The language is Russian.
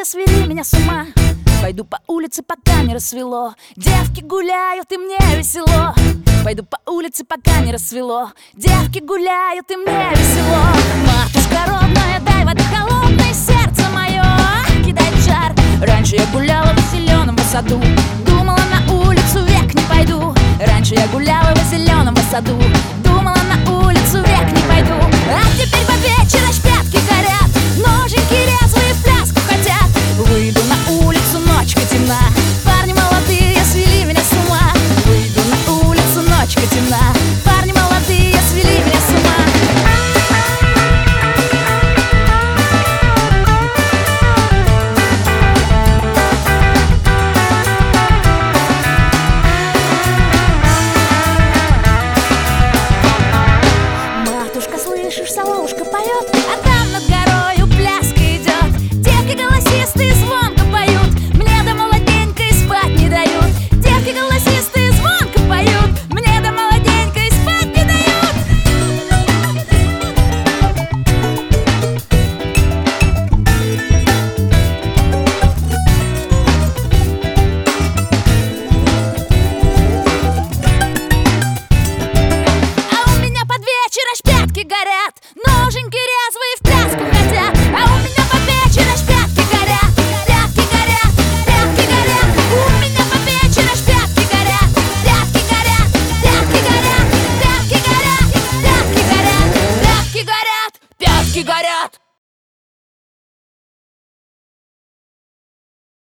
молодые свели меня с ума. Пойду по улице, пока не рассвело. Девки гуляют, и мне весело. Пойду по улице, пока не рассвело. Девки гуляют, и мне весело. Матушка родная, дай воды холодной, сердце мое кидает в жар. Раньше я гуляла в зеленом саду, думала, на улицу век не пойду. Раньше я гуляла в зеленом саду, думала, на улицу век не пойду. А теперь под вечер аж пятки горят, ноженьки резвые в пляску хотят. Выйду на улицу, ночка темна, парни молодые свели меня с ума. Выйду на улицу, ночка темна, парни молодые свели меня с ума. Матушка, слышишь, соловушка поет, а там над горою пляска идет. Девки голосистые звонко поют, мне да молоденько и спать не дают. Девки голосистые звонко поют, мне да молоденько и спать не дают. А у меня под вечер аж пятки горят, ноженьки резвые в пляску хотят. А у меня под вечер аж пятки горят, пятки горят, пятки горят. У меня под вечер аж пятки горят, пятки горят, пятки горят, пятки горят, пятки горят, пятки горят, пятки горят.